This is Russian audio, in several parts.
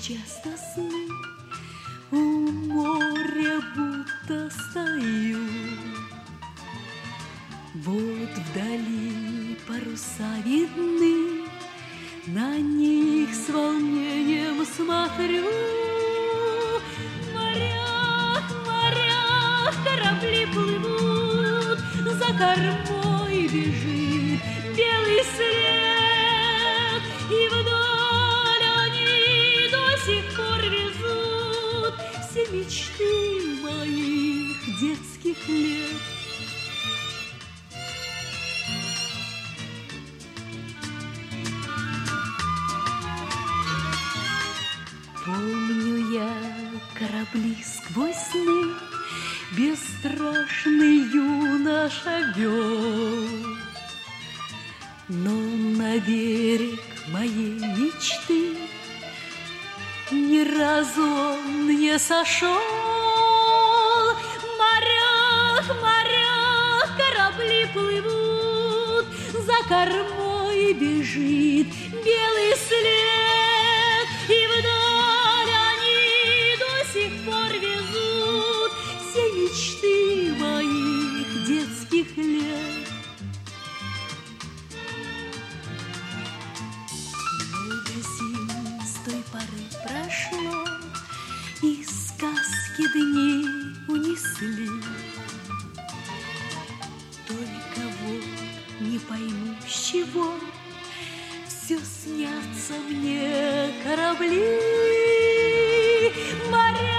часто сны у моря будто стою. Вот вдали паруса видны, на них с волнением смотрю. В морях корабли плывут, за кормой бежит белый след, и вдаль они до сих пор везут все мечты моих детских лет. Помню я корабли сквозь сны, бесстрашный юноша вел, но на берег моей мечты ни разу он не сошел. В морях корабли плывут, за кормой бежит белый след, и вдаль они до сих пор везут все мечты моих детских лет. Много зим с той поры прошло, и сказки дни унесли. Только вот не пойму, с чего все снятся мне корабли. В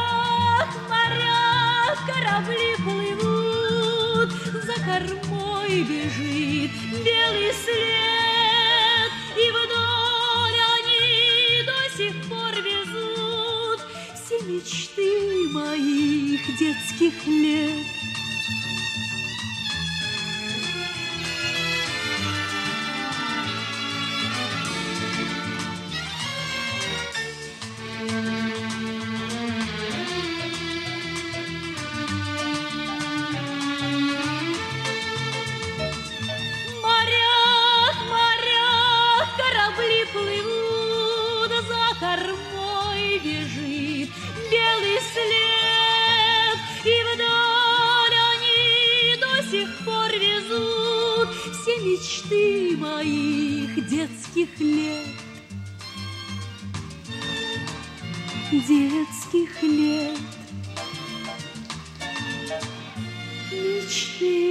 морях корабли плывут, за кормой бежит белый след, и вдаль они до сих пор везут все мечты моих детских лет. Кормой бежит белый след, и вдаль они до сих пор везут все мечты моих детских лет. Детских лет, мечты.